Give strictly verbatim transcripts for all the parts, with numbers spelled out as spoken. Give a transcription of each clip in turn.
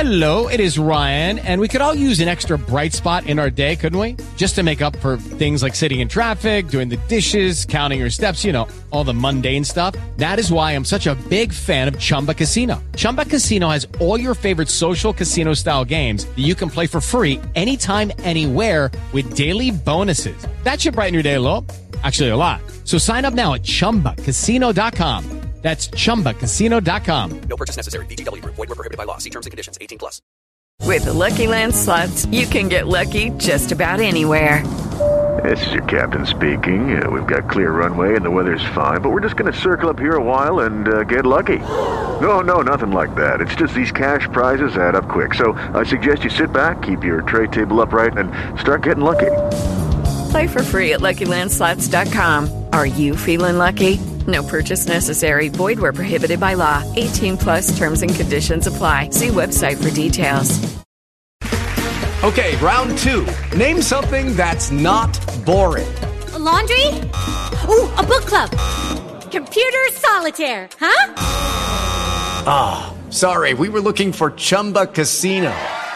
Hello, it is Ryan, and we could all use an extra bright spot in our day, couldn't we? Just to make up for things like sitting in traffic, doing the dishes, counting your steps, you know, all the mundane stuff. That is why I'm such a big fan of Chumba Casino. Chumba Casino has all your favorite social casino-style games that you can play for free anytime, anywhere with daily bonuses. That should brighten your day a little. Actually, a lot. So sign up now at chumba casino dot com. That's chumba casino dot com. No purchase necessary. V G W. Void where prohibited by law. See terms and conditions. eighteen plus. With the Lucky Land Slots, you can get lucky just about anywhere. This is your captain speaking. Uh, we've got clear runway and the weather's fine, but we're just going to circle up here a while and uh, get lucky. No, no, nothing like that. It's just these cash prizes add up quick. So I suggest you sit back, keep your tray table upright, and start getting lucky. Play for free at Lucky Land Slots dot com. Are you feeling lucky? No purchase necessary. Void where prohibited by law. eighteen plus terms and conditions apply. See website for details. Okay, round two. Name something that's not boring. A laundry? Ooh, a book club. Computer solitaire, huh? Ah, oh, sorry. We were looking for Chumba Casino.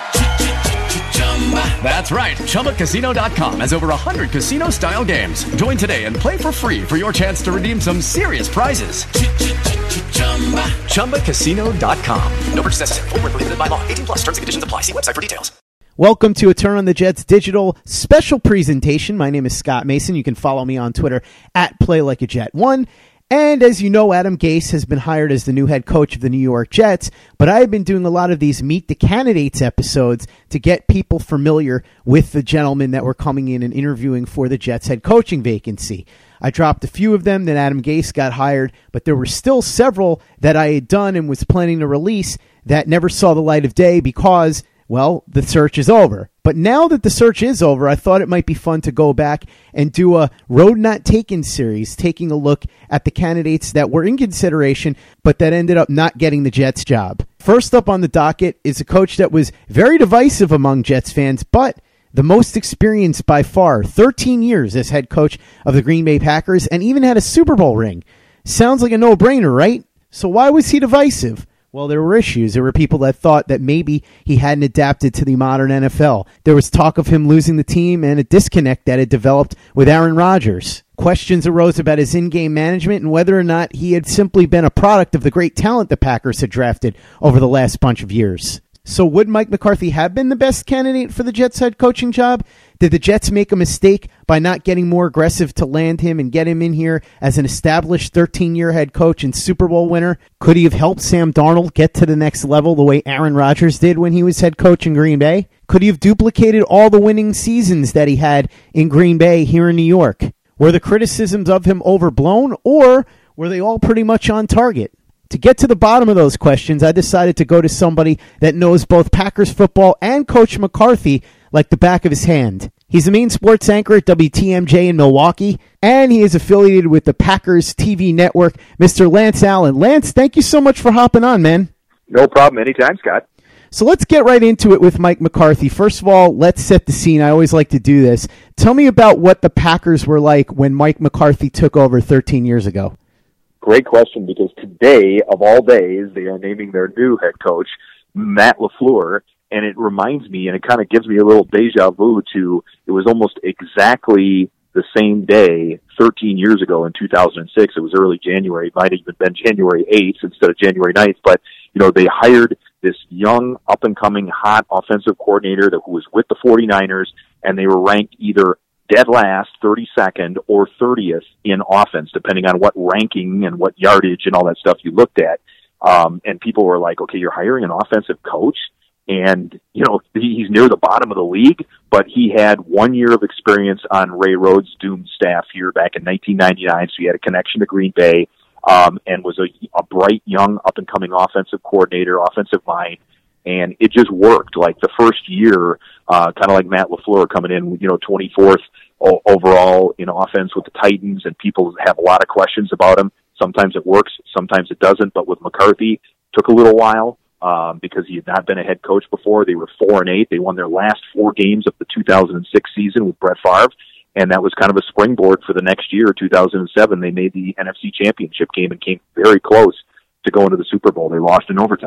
That's right. Chumba Casino dot com has over one hundred casino-style games. Join today and play for free for your chance to redeem some serious prizes. Chumba Casino dot com. No purchase necessary. Void where prohibited by law. eighteen plus. Terms and conditions apply. See website for details. Welcome to a Turn on the Jets digital special presentation. My name is Scott Mason. You can follow me on Twitter at Play Like a Jet one. And as you know, Adam Gase has been hired as the new head coach of the New York Jets, but I've been doing a lot of these Meet the Candidates episodes to get people familiar with the gentlemen that were coming in and interviewing for the Jets head coaching vacancy. I dropped a few of them, then Adam Gase got hired, but there were still several that I had done and was planning to release that never saw the light of day because, well, the search is over. But now that the search is over, I thought it might be fun to go back and do a Road Not Taken series, taking a look at the candidates that were in consideration, but that ended up not getting the Jets job. First up on the docket is a coach that was very divisive among Jets fans, but the most experienced by far, thirteen years as head coach of the Green Bay Packers, and even had a Super Bowl ring. Sounds like a no-brainer, right? So why was he divisive? Well, there were issues. There were people that thought that maybe he hadn't adapted to the modern N F L. There was talk of him losing the team and a disconnect that had developed with Aaron Rodgers. Questions arose about his in-game management and whether or not he had simply been a product of the great talent the Packers had drafted over the last bunch of years. So would Mike McCarthy have been the best candidate for the Jets head coaching job? Did the Jets make a mistake by not getting more aggressive to land him and get him in here as an established thirteen-year head coach and Super Bowl winner? Could he have helped Sam Darnold get to the next level the way Aaron Rodgers did when he was head coach in Green Bay? Could he have duplicated all the winning seasons that he had in Green Bay here in New York? Were the criticisms of him overblown, or were they all pretty much on target? To get to the bottom of those questions, I decided to go to somebody that knows both Packers football and Coach McCarthy like the back of his hand. He's the main sports anchor at W T M J in Milwaukee, and he is affiliated with the Packers T V network, Mister Lance Allen. Lance, thank you so much for hopping on, man. No problem. Anytime, Scott. So let's get right into it with Mike McCarthy. First of all, let's set the scene. I always like to do this. Tell me about what the Packers were like when Mike McCarthy took over thirteen years ago. Great question, because today, of all days, they are naming their new head coach, Matt LaFleur, and it reminds me, and it kind of gives me a little deja vu to, it was almost exactly the same day thirteen years ago in two thousand six. It was early January. It might have even been January eighth instead of January ninth, but, you know, they hired this young, up-and-coming, hot offensive coordinator that who was with the 49ers, and they were ranked either dead last, thirty-second, or thirtieth in offense, depending on what ranking and what yardage and all that stuff you looked at. Um, and people were like, okay, you're hiring an offensive coach? And, you know, he's near the bottom of the league, but he had one year of experience on Ray Rhodes' doomed staff here back in nineteen ninety-nine, so he had a connection to Green Bay, um, and was a, a bright, young, up-and-coming offensive coordinator, offensive mind. And it just worked. Like the first year, uh, kind of like Matt LaFleur coming in, you know, twenty-fourth o- overall in offense with the Titans, and people have a lot of questions about him. Sometimes it works, sometimes it doesn't. But with McCarthy, took a little while um, because he had not been a head coach before. They were four and eight. They won their last four games of the two thousand six season with Brett Favre, and that was kind of a springboard for the next year, two thousand seven. They made the N F C Championship game and came very close to going to the Super Bowl. They lost in overtime.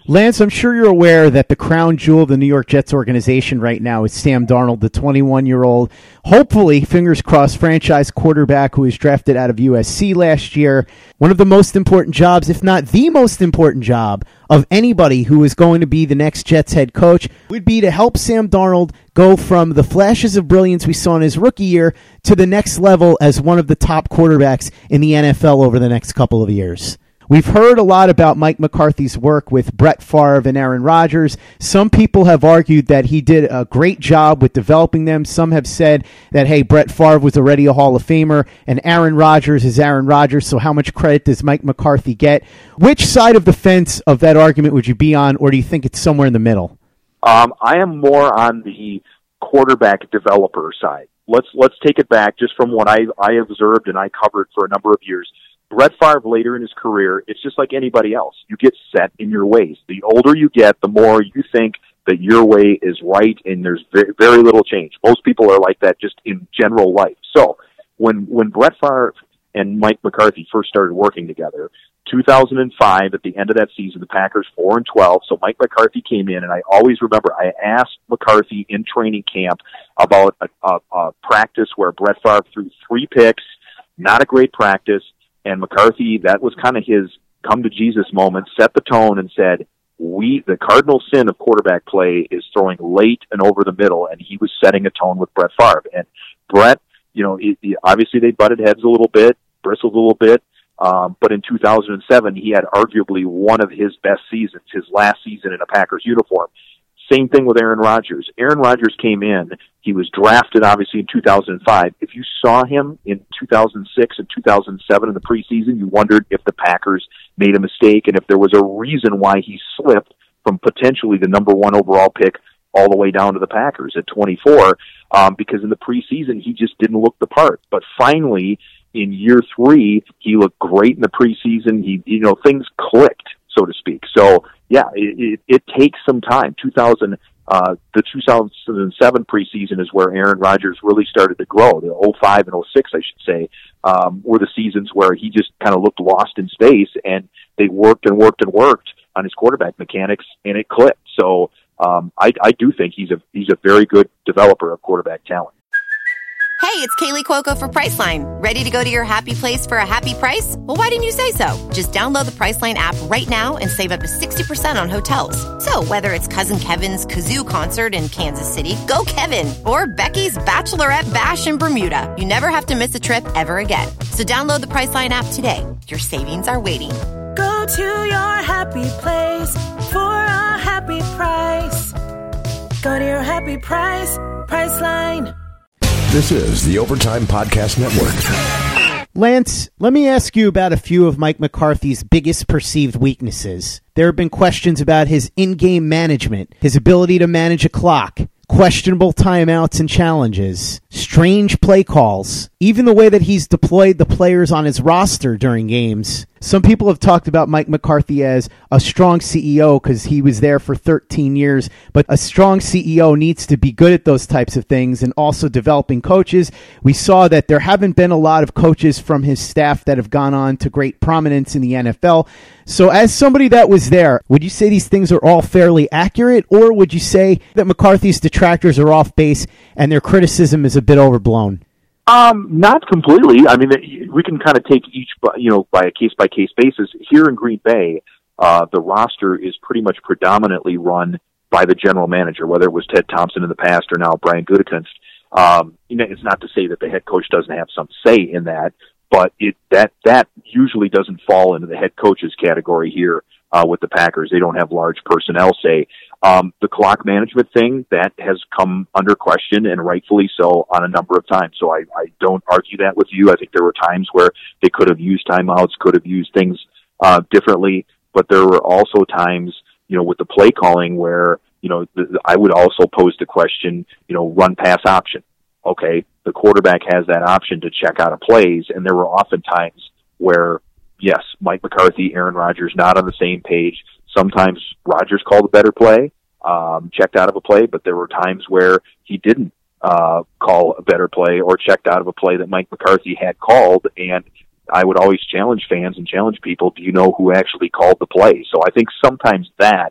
Lance, I'm sure you're aware that the crown jewel of the New York Jets organization right now is Sam Darnold, the twenty-one-year-old, hopefully, fingers crossed, franchise quarterback who was drafted out of U S C last year. One of the most important jobs, if not the most important job, of anybody who is going to be the next Jets head coach would be to help Sam Darnold go from the flashes of brilliance we saw in his rookie year to the next level as one of the top quarterbacks in the N F L over the next couple of years. We've heard a lot about Mike McCarthy's work with Brett Favre and Aaron Rodgers. Some people have argued that he did a great job with developing them. Some have said that, hey, Brett Favre was already a Hall of Famer and Aaron Rodgers is Aaron Rodgers, so how much credit does Mike McCarthy get? Which side of the fence of that argument would you be on, or do you think it's somewhere in the middle? Um, I am more on the quarterback developer side. Let's let's take it back just from what I, I observed and I covered for a number of years. Brett Favre later in his career, it's just like anybody else. You get set in your ways. The older you get, the more you think that your way is right and there's very, very little change. Most people are like that just in general life. So when when Brett Favre and Mike McCarthy first started working together, two thousand five, at the end of that season, the Packers four and twelve, so Mike McCarthy came in, and I always remember I asked McCarthy in training camp about a, a, a practice where Brett Favre threw three picks, not a great practice, and McCarthy, that was kind of his come-to-Jesus moment, set the tone and said, "We, the cardinal sin of quarterback play is throwing late and over the middle," and he was setting a tone with Brett Favre. And Brett, you know, he, he, obviously they butted heads a little bit, bristled a little bit, um, but in two thousand seven, he had arguably one of his best seasons, his last season in a Packers uniform. Same thing with Aaron Rodgers. Aaron Rodgers came in. He was drafted, obviously, in two thousand five. If you saw him in two thousand six and two thousand seven in the preseason, you wondered if the Packers made a mistake and if there was a reason why he slipped from potentially the number one overall pick all the way down to the Packers at twenty-four, um, because in the preseason, he just didn't look the part. But finally, in year three, he looked great in the preseason. He, you know, things clicked, so to speak. So, yeah, it, it, it takes some time. two thousand, uh, the two thousand seven preseason is where Aaron Rodgers really started to grow. The oh five and oh six, I should say, um, were the seasons where he just kind of looked lost in space, and they worked and worked and worked on his quarterback mechanics, and it clicked. So um, I, I do think he's a he's a very good developer of quarterback talent. Hey, it's Kaylee Cuoco for Priceline. Ready to go to your happy place for a happy price? Well, why didn't you say so? Just download the Priceline app right now and save up to sixty percent on hotels. So whether it's Cousin Kevin's Kazoo Concert in Kansas City, go Kevin, or Becky's Bachelorette Bash in Bermuda, you never have to miss a trip ever again. So download the Priceline app today. Your savings are waiting. Go to your happy place for a happy price. Go to your happy price, Priceline. This is the Overtime Podcast Network. Lance, let me ask you about a few of Mike McCarthy's biggest perceived weaknesses. There have been questions about his in-game management, his ability to manage a clock, questionable timeouts and challenges, strange play calls, even the way that he's deployed the players on his roster during games. Some people have talked about Mike McCarthy as a strong C E O because he was there for thirteen years, but a strong C E O needs to be good at those types of things and also developing coaches. We saw that there haven't been a lot of coaches from his staff that have gone on to great prominence in the N F L. So as somebody that was there, would you say these things are all fairly accurate, or would you say that McCarthy's detractors are off base and their criticism is a bit overblown? Um, not completely. I mean, we can kind of take each, you know, by a case-by-case basis. Here in Green Bay, uh, the roster is pretty much predominantly run by the general manager, whether it was Ted Thompson in the past or now Brian Gutekunst. Um, you know, it's not to say that the head coach doesn't have some say in that, but it that that usually doesn't fall into the head coach's category here uh, with the Packers. They don't have large personnel say. Um, the clock management thing, that has come under question, and rightfully so, on a number of times. So I, I don't argue that with you. I think there were times where they could have used timeouts, could have used things uh, differently, but there were also times, you know, with the play calling where, you know, the, I would also pose the question, you know, run pass option. Okay, the quarterback has that option to check out of plays, and there were often times where, yes, Mike McCarthy, Aaron Rodgers, not on the same page. Sometimes Rodgers called a better play, um, checked out of a play, but there were times where he didn't uh, call a better play or checked out of a play that Mike McCarthy had called. And I would always challenge fans and challenge people, do you know who actually called the play? So I think sometimes that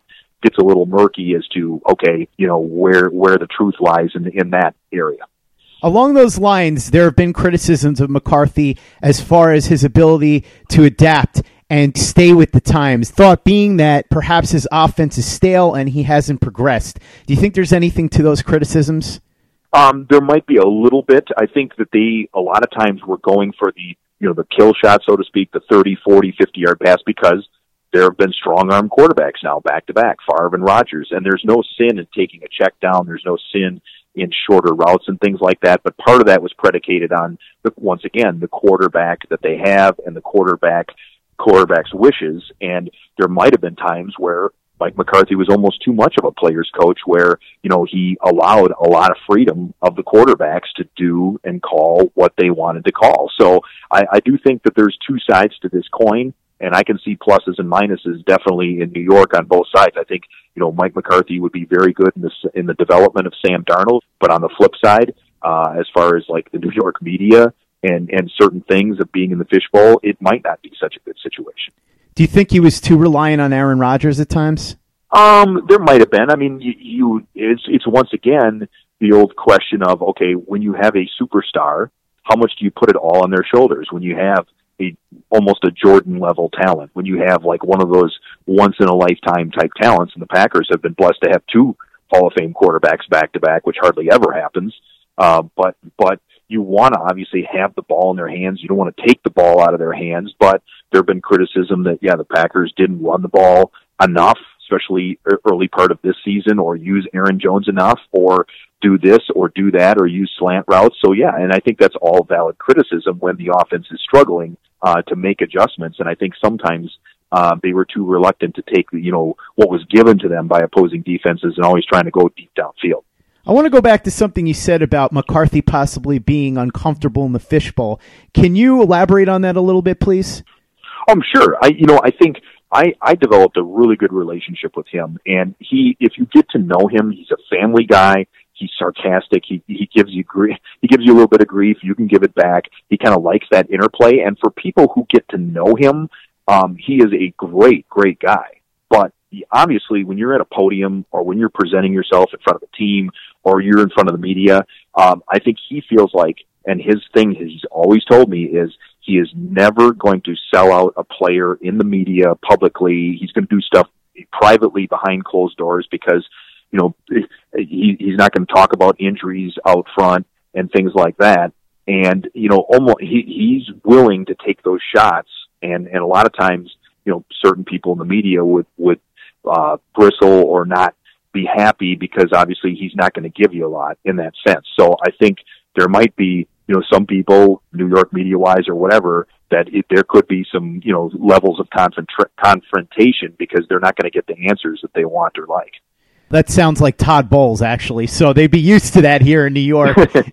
gets a little murky as to, okay, you know, where where the truth lies in in that area. Along those lines, there have been criticisms of McCarthy as far as his ability to adapt and stay with the times, thought being that perhaps his offense is stale and he hasn't progressed. Do you think there's anything to those criticisms? Um, there might be a little bit. I think that they, a lot of times, were going for the, you know, the kill shot, so to speak, the thirty, forty, fifty-yard pass, because there have been strong-arm quarterbacks now, back-to-back, Favre and Rodgers, and there's no sin in taking a check down. There's no sin in shorter routes and things like that, but part of that was predicated on, the, once again, the quarterback that they have and the quarterback quarterback's wishes, and there might have been times where Mike McCarthy was almost too much of a player's coach, where, you know, he allowed a lot of freedom of the quarterbacks to do and call what they wanted to call. So I, I do think that there's two sides to this coin, and I can see pluses and minuses definitely in New York on both sides. I think, you know, Mike McCarthy would be very good in this, in the development of Sam Darnold, but on the flip side, uh, as far as like the New York media and, and certain things of being in the fishbowl, it might not be such a good situation. Do you think he was too reliant on Aaron Rodgers at times? Um, there might have been. I mean, you, you it's, it's once again the old question of, okay, when you have a superstar, how much do you put it all on their shoulders? When you have a, almost a Jordan level talent, when you have like one of those once in a lifetime type talents, and the Packers have been blessed to have two Hall of Fame quarterbacks back to back, which hardly ever happens. Uh, but, but you want to obviously have the ball in their hands. You don't want to take the ball out of their hands, but there have been criticism that, yeah, the Packers didn't run the ball enough, especially early part of this season, or use Aaron Jones enough, or do this or do that, or use slant routes. So yeah, and I think that's all valid criticism when the offense is struggling uh, to make adjustments. And I think sometimes uh, they were too reluctant to take, you know, what was given to them by opposing defenses and always trying to go deep downfield. I want to go back to something you said about McCarthy possibly being uncomfortable in the fishbowl. Can you elaborate on that a little bit, please? Um, sure. I, you know, I think I, I developed a really good relationship with him, and he, if you get to know him, he's a family guy. He's sarcastic. He, he gives you grief. He gives you a little bit of grief. You can give it back. He kind of likes that interplay. And for people who get to know him, um, he is a great, great guy. But obviously, when you're at a podium or when you're presenting yourself in front of a team or you're in front of the media, um, I think he feels like, and his thing he's always told me is he is never going to sell out a player in the media publicly. He's going to do stuff privately behind closed doors because, you know, he, he's not going to talk about injuries out front and things like that. And, you know, almost he, he's willing to take those shots. And, and a lot of times, you know, certain people in the media would, would, uh, bristle or not be happy because obviously he's not going to give you a lot in that sense. So I think there might be, you know, some people, New York media-wise or whatever, that it, there could be some, you know, levels of confrontra- confrontation because they're not going to get the answers that they want or like. That sounds like Todd Bowles, actually, so they'd be used to that here in New York.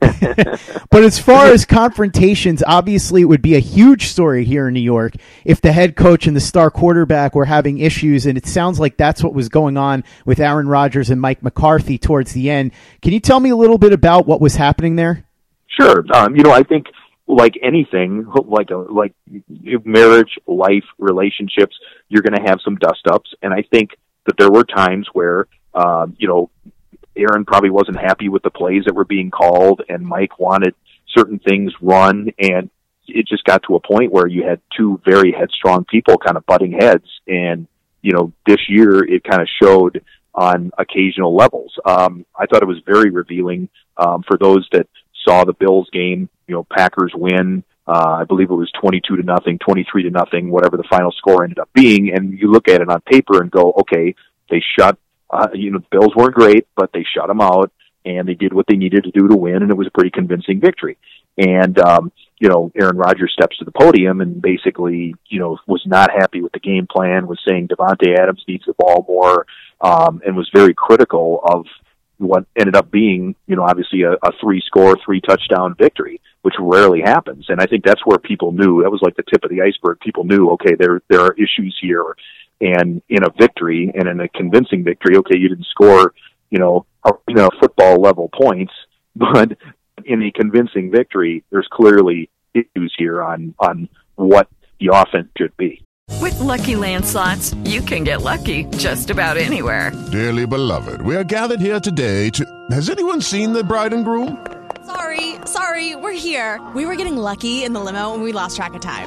But as far as confrontations, obviously it would be a huge story here in New York if the head coach and the star quarterback were having issues, and it sounds like that's what was going on with Aaron Rodgers and Mike McCarthy towards the end. Can you tell me a little bit about what was happening there? Sure. Um, you know, I think like anything, like a, like marriage, life, relationships, you're going to have some dust-ups, and I think that there were times where Um, you know, Aaron probably wasn't happy with the plays that were being called, and Mike wanted certain things run, and it just got to a point where you had two very headstrong people kind of butting heads, and, you know, this year it kind of showed on occasional levels. Um, I thought it was very revealing um, for those that saw the Bills game. You know, Packers win. Uh, I believe it was twenty-two to nothing, twenty-three to nothing, whatever the final score ended up being, and you look at it on paper and go, okay, they shut Uh, you know, the Bills weren't great, but they shut them out, and they did what they needed to do to win, and it was a pretty convincing victory. And, um, you know, Aaron Rodgers steps to the podium and basically, you know, was not happy with the game plan, was saying Davante Adams needs the ball more, um, and was very critical of what ended up being, you know, obviously a, a three-score, three-touchdown victory, which rarely happens. And I think that's where people knew, that was like the tip of the iceberg. People knew, okay, there there are issues here. And in a victory, and in a convincing victory, okay, you didn't score, you know, a, you know, football level points, but in a convincing victory, there's clearly issues here on, on what the offense should be. With Lucky Land Slots, you can get lucky just about anywhere. Dearly beloved, we are gathered here today to... Has anyone seen the bride and groom? Sorry, sorry, we're here. We were getting lucky in the limo and we lost track of time.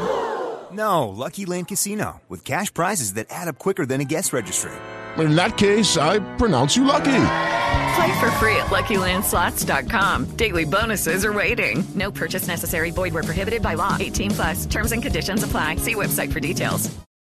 No, Lucky Land Casino, with cash prizes that add up quicker than a guest registry. In that case, I pronounce you lucky. Play for free at Lucky Land Slots dot com. Daily bonuses are waiting. No purchase necessary. Void where prohibited by law. eighteen plus. Terms and conditions apply. See website for details.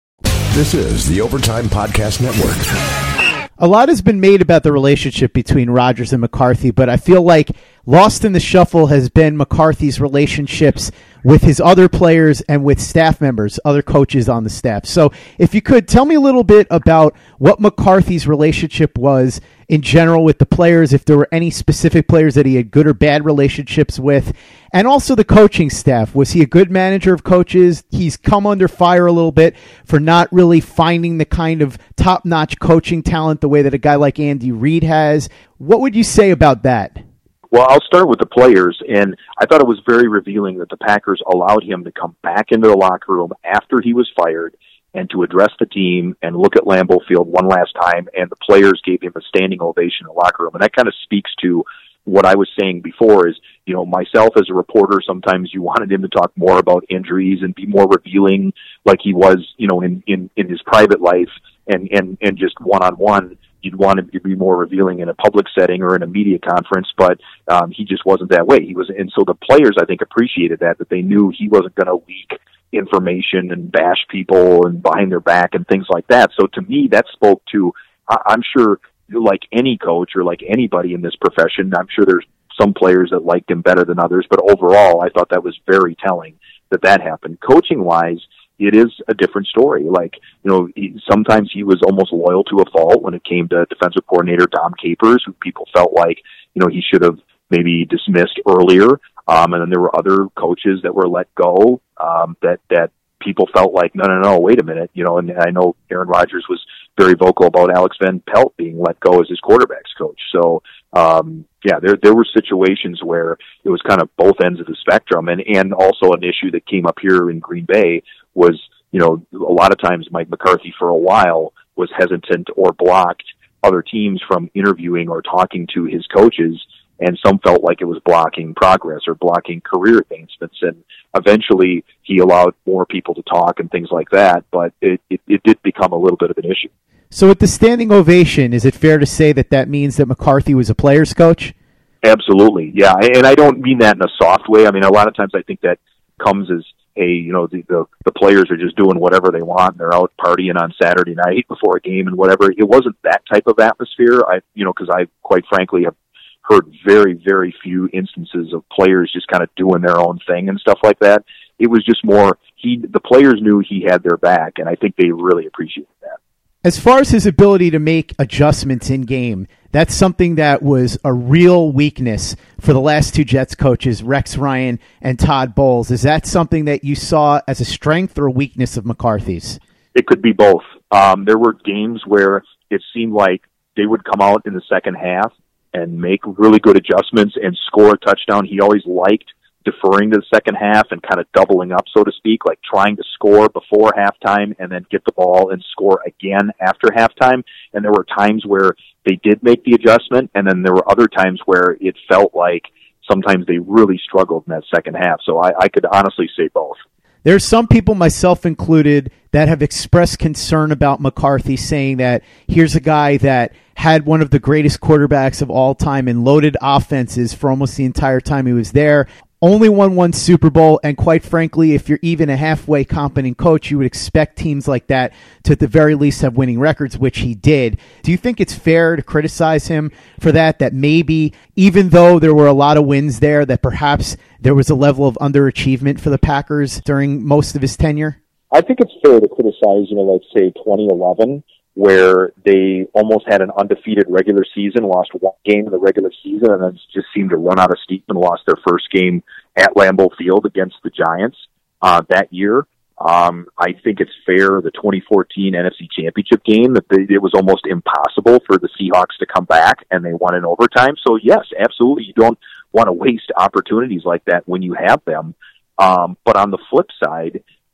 This is the Overtime Podcast Network. A lot has been made about the relationship between Rodgers and McCarthy, but I feel like lost in the shuffle has been McCarthy's relationships with his other players and with staff members, other coaches on the staff. So if you could, tell me a little bit about what McCarthy's relationship was in general with the players, if there were any specific players that he had good or bad relationships with, and also the coaching staff. Was he a good manager of coaches? He's come under fire a little bit for not really finding the kind of top-notch coaching talent the way that a guy like Andy Reid has. What would you say about that? Well, I'll start with the players, and I thought it was very revealing that the Packers allowed him to come back into the locker room after he was fired and to address the team and look at Lambeau Field one last time, and the players gave him a standing ovation in the locker room. And that kind of speaks to what I was saying before is, you know, myself as a reporter, sometimes you wanted him to talk more about injuries and be more revealing like he was, you know, in, in, in his private life and, and, and just one-on-one. You'd want him to be more revealing in a public setting or in a media conference, but um, he just wasn't that way. He was, and so the players, I think, appreciated that, that they knew he wasn't going to leak information and bash people and behind their back and things like that. So to me, that spoke to, I'm sure, like any coach or like anybody in this profession, I'm sure there's some players that liked him better than others, but overall, I thought that was very telling that that happened. Coaching-wise, it is a different story. Like, you know, he, sometimes he was almost loyal to a fault when it came to defensive coordinator Dom Capers, who people felt like, you know, he should have maybe dismissed earlier. Um, and then there were other coaches that were let go um, that, that people felt like, no, no, no, wait a minute. You know, and I know Aaron Rodgers was very vocal about Alex Van Pelt being let go as his quarterback's coach. So, um, yeah, there there were situations where it was kind of both ends of the spectrum. And, and also an issue that came up here in Green Bay was, you know, a lot of times Mike McCarthy for a while was hesitant or blocked other teams from interviewing or talking to his coaches, and some felt like it was blocking progress or blocking career advancements. And eventually he allowed more people to talk and things like that, but it, it, it did become a little bit of an issue. So with the standing ovation, is it fair to say that that means that McCarthy was a player's coach? Absolutely, yeah. And I don't mean that in a soft way. I mean, a lot of times I think that comes as, hey, you know, the, the the players are just doing whatever they want. They're out partying on Saturday night before a game and whatever. It wasn't that type of atmosphere. I, you know, because I quite frankly have heard very, very few instances of players just kind of doing their own thing and stuff like that. It was just more, he, the players knew he had their back, and I think they really appreciated that. As far as his ability to make adjustments in game, that's something that was a real weakness for the last two Jets coaches, Rex Ryan and Todd Bowles. Is that something that you saw as a strength or a weakness of McCarthy's? It could be both. Um, there were games where it seemed like they would come out in the second half and make really good adjustments and score a touchdown. He always liked deferring to the second half and kind of doubling up, so to speak, like trying to score before halftime and then get the ball and score again after halftime. And there were times where they did make the adjustment, and then there were other times where it felt like sometimes they really struggled in that second half. So I, I could honestly say both. There's some people, myself included, that have expressed concern about McCarthy, saying that here's a guy that had one of the greatest quarterbacks of all time and loaded offenses for almost the entire time he was there. Only won one Super Bowl, and quite frankly, if you're even a halfway competent coach, you would expect teams like that to at the very least have winning records, which he did. Do you think it's fair to criticize him for that, that maybe even though there were a lot of wins there, that perhaps there was a level of underachievement for the Packers during most of his tenure? I think it's fair to criticize, you know, like say twenty eleven, where they almost had an undefeated regular season, lost one game in the regular season, and then just seemed to run out of steam and lost their first game at Lambeau Field against the Giants uh, that year. Um, I think it's fair, the twenty fourteen N F C Championship game, that they, it was almost impossible for the Seahawks to come back, and they won in overtime. So, yes, absolutely, you don't want to waste opportunities like that when you have them. Um, but on the flip side,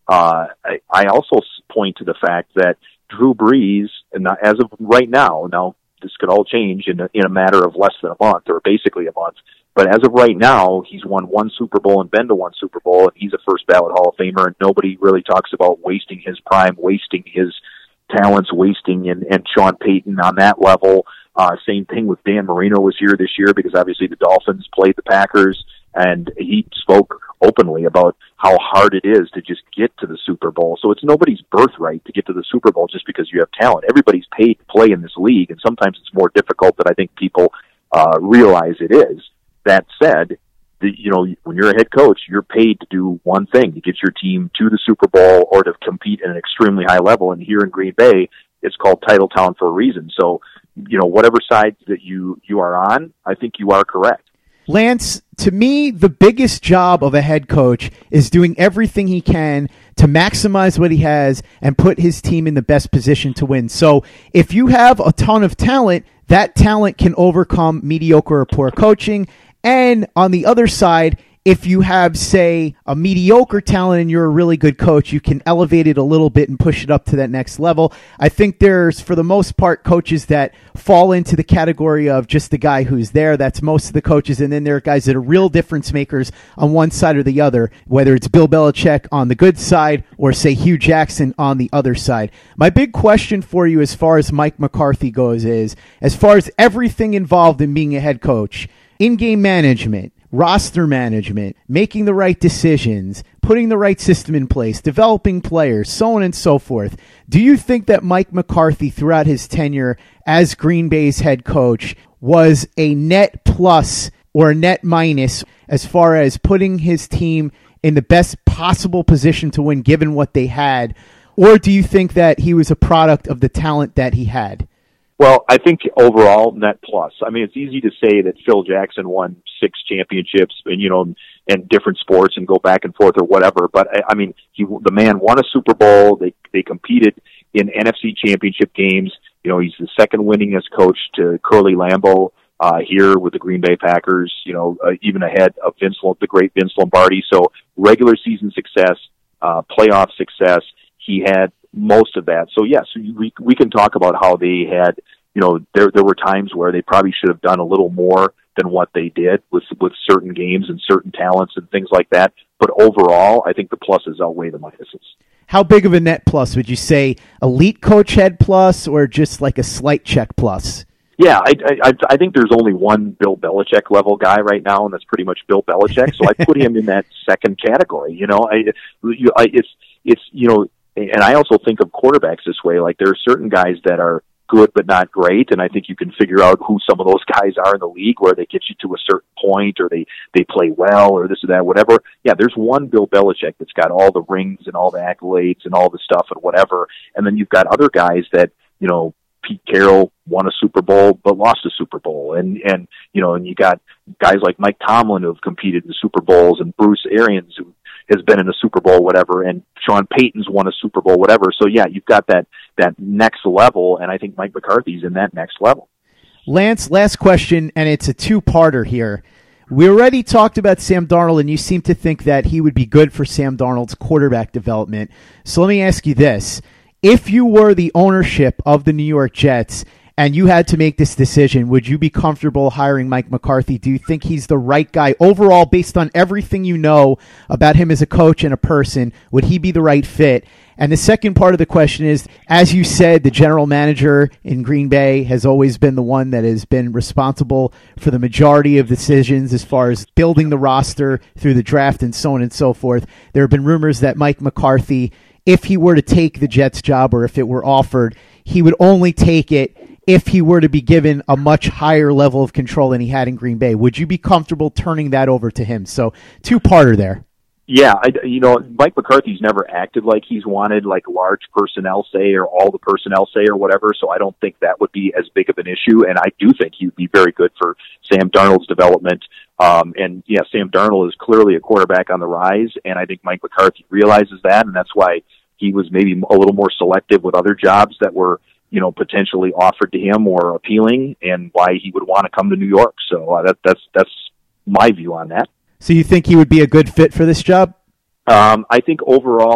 uh, I, I also point to the fact that Drew Brees, and not, as of right now, now this could all change in a, in a matter of less than a month, or basically a month, but as of right now, he's won one Super Bowl and been to one Super Bowl, and he's a first ballot Hall of Famer, and nobody really talks about wasting his prime, wasting his talents, wasting, and, and Sean Payton on that level. Uh, same thing with Dan Marino was here this year because obviously the Dolphins played the Packers, and he spoke openly about how hard it is to just get to the Super Bowl. So it's nobody's birthright to get to the Super Bowl just because you have talent. Everybody's paid to play in this league, and sometimes it's more difficult than I think people uh, realize it is. That said, the, you know, when you're a head coach, you're paid to do one thing, to get your team to the Super Bowl or to compete at an extremely high level. And here in Green Bay, it's called Title Town for a reason. So, you know, whatever side that you, you are on, I think you are correct. Lance, to me, the biggest job of a head coach is doing everything he can to maximize what he has and put his team in the best position to win. So if you have a ton of talent, that talent can overcome mediocre or poor coaching. And on the other side, if you have, say, a mediocre talent and you're a really good coach, you can elevate it a little bit and push it up to that next level. I think there's, for the most part, coaches that fall into the category of just the guy who's there. That's most of the coaches. And then there are guys that are real difference makers on one side or the other, whether it's Bill Belichick on the good side or, say, Hugh Jackson on the other side. My big question for you as far as Mike McCarthy goes is, as far as everything involved in being a head coach, in-game management, roster management, making the right decisions, putting the right system in place, developing players, so on and so forth. Do you think that Mike McCarthy, throughout his tenure as Green Bay's head coach, was a net plus or a net minus as far as putting his team in the best possible position to win given what they had? Or do you think that he was a product of the talent that he had? Well, I think overall net plus. I mean, it's easy to say that Phil Jackson won six championships and, you know, and different sports and go back and forth or whatever. But I, I mean, he, the man won a Super Bowl. They, they competed in N F C championship games. You know, he's the second winningest coach to Curly Lambeau, uh, here with the Green Bay Packers, you know, uh, even ahead of Vince, the great Vince Lombardi. So regular season success, uh, playoff success. He had most of that. So yes, we we can talk about how they had, you know, there there were times where they probably should have done a little more than what they did with with certain games and certain talents and things like that. But overall, I think the pluses outweigh the minuses. How big of a net plus would you say? Elite coach head plus or just like a slight check plus? Yeah, I, I I think there's only one Bill Belichick level guy right now, and that's pretty much Bill Belichick. So I put him in that second category. You know, I, you, I it's it's you know. And I also think of quarterbacks this way. Like, there are certain guys that are good but not great, and I think you can figure out who some of those guys are in the league, where they get you to a certain point, or they, they play well, or this or that, whatever. Yeah, there's one Bill Belichick that's got all the rings and all the accolades and all the stuff and whatever. And then you've got other guys that, you know, Pete Carroll won a Super Bowl but lost a Super Bowl. And, and you know, and you got guys like Mike Tomlin who have competed in Super Bowls, and Bruce Arians who has been in a Super Bowl, whatever, and Sean Payton's won a Super Bowl, whatever. So, yeah, you've got that that next level, and I think Mike McCarthy's in that next level. Lance, last question, and it's a two-parter here. We already talked about Sam Darnold, and you seem to think that he would be good for Sam Darnold's quarterback development. So let me ask you this. If you were the ownership of the New York Jets and you had to make this decision, would you be comfortable hiring Mike McCarthy? Do you think he's the right guy overall, based on everything you know about him as a coach and a person? Would he be the right fit? And the second part of the question is, as you said, the general manager in Green Bay has always been the one that has been responsible for the majority of decisions as far as building the roster through the draft and so on and so forth. There have been rumors that Mike McCarthy, if he were to take the Jets job or if it were offered, he would only take it if he were to be given a much higher level of control than he had in Green Bay. Would you be comfortable turning that over to him? So two-parter there. Yeah, I, you know, Mike McCarthy's never acted like he's wanted like large personnel say or all the personnel say or whatever, so I don't think that would be as big of an issue, and I do think he'd be very good for Sam Darnold's development. Um, and, yeah, Sam Darnold is clearly a quarterback on the rise, and I think Mike McCarthy realizes that, and that's why he was maybe a little more selective with other jobs that were, you know, potentially offered to him or appealing, and why he would want to come to New York. So uh, that, that's that's my view on that. So you think he would be a good fit for this job? Um, I think overall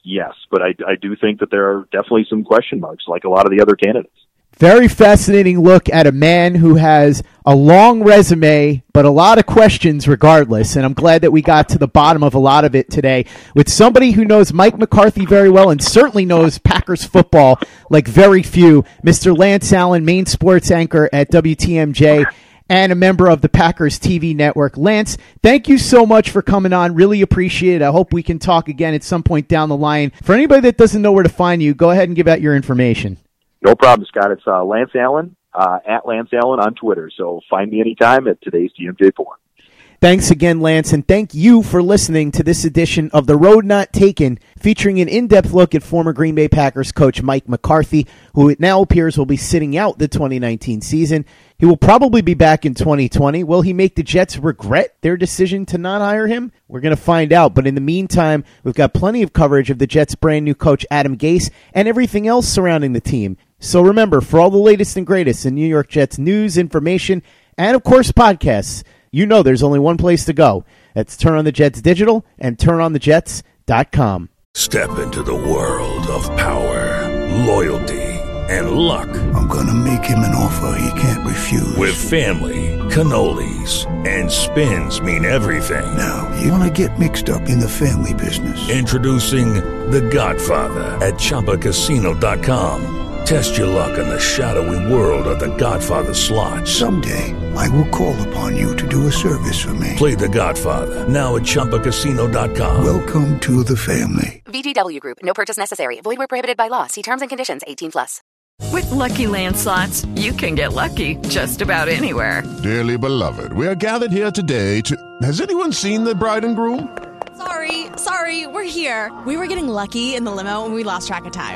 yes. But I, I do think that there are definitely some question marks, like a lot of the other candidates. Very fascinating look at a man who has a long resume, but a lot of questions regardless. And I'm glad that we got to the bottom of a lot of it today with somebody who knows Mike McCarthy very well and certainly knows Packers football like very few, Mister Lance Allen, main sports anchor at W T M J and a member of the Packers T V network. Lance, thank you so much for coming on. Really appreciate it. I hope we can talk again at some point down the line. For anybody that doesn't know where to find you, go ahead and give out your information. No problem, Scott. It's uh, Lance Allen, uh, at Lance Allen on Twitter. So find me anytime at today's T M J four. Thanks again, Lance, and thank you for listening to this edition of The Road Not Taken, featuring an in-depth look at former Green Bay Packers coach Mike McCarthy, who it now appears will be sitting out the twenty nineteen season. He will probably be back in twenty twenty. Will he make the Jets regret their decision to not hire him? We're going to find out, but in the meantime, we've got plenty of coverage of the Jets' brand new coach Adam Gase and everything else surrounding the team. So remember, for all the latest and greatest in New York Jets news, information, and of course podcasts, you know there's only one place to go. That's Turn On The Jets Digital and turn on the jets dot com. Step into the world of power, loyalty, and luck. I'm going to make him an offer he can't refuse. With family, cannolis, and spins mean everything. Now, you want to get mixed up in the family business. Introducing The Godfather at Chumba Casino dot com. Test your luck in the shadowy world of The Godfather slot. Someday, I will call upon you to do a service for me. Play The Godfather, now at Chumba Casino dot com. Welcome to the family. V G W Group. No purchase necessary. Void where prohibited by law. See terms and conditions. eighteen plus. With Lucky Land Slots, you can get lucky just about anywhere. Dearly beloved, we are gathered here today to... Has anyone seen the bride and groom? Sorry, sorry, we're here. We were getting lucky in the limo and we lost track of time.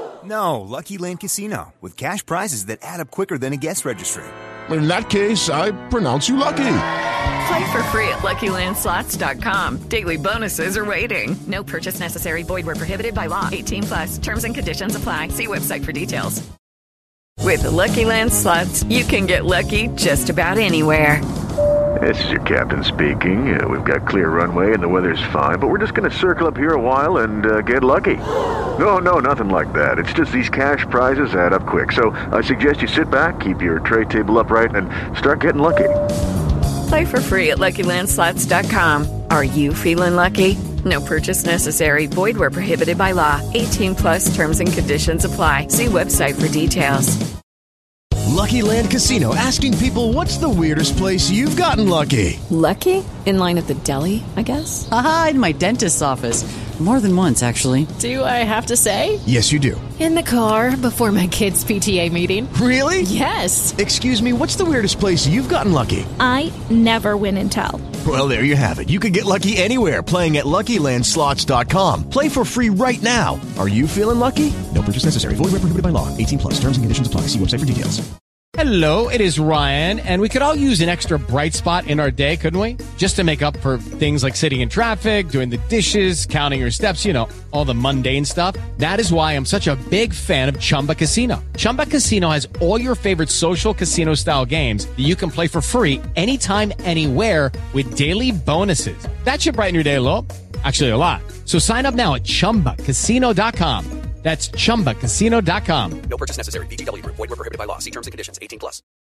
No, Lucky Land Casino, with cash prizes that add up quicker than a guest registry. In that case, I pronounce you lucky. Play for free at Lucky Land Slots dot com. Daily bonuses are waiting. No purchase necessary. Void where prohibited by law. eighteen plus. Terms and conditions apply. See website for details. With the Lucky Land Slots, you can get lucky just about anywhere. This is your captain speaking. Uh, we've got clear runway and the weather's fine, but we're just going to circle up here a while and uh, get lucky. No, no, nothing like that. It's just these cash prizes add up quick. So I suggest you sit back, keep your tray table upright, and start getting lucky. Play for free at Lucky Land Slots dot com. Are you feeling lucky? No purchase necessary. Void where prohibited by law. eighteen plus terms and conditions apply. See website for details. Lucky Land Casino, asking people, what's the weirdest place you've gotten lucky? Lucky? In line at the deli, I guess? Aha, in my dentist's office. More than once, actually. Do I have to say? Yes, you do. In the car before my kids' P T A meeting. Really? Yes. Excuse me, what's the weirdest place you've gotten lucky? I never win and tell. Well, there you have it. You can get lucky anywhere, playing at Lucky Land Slots dot com. Play for free right now. Are you feeling lucky? No purchase necessary. Void where prohibited by law. eighteen plus. Terms and conditions apply. See website for details. Hello, it is Ryan, and we could all use an extra bright spot in our day, couldn't we? Just to make up for things like sitting in traffic, doing the dishes, counting your steps, you know, all the mundane stuff. That is why I'm such a big fan of Chumba Casino. Chumba Casino has all your favorite social casino-style games that you can play for free anytime, anywhere with daily bonuses. That should brighten your day a little. Actually, a lot. So sign up now at Chumba Casino dot com. That's Chumba Casino dot com. No purchase necessary. V G W Group. Void where prohibited by law. See terms and conditions. eighteen plus.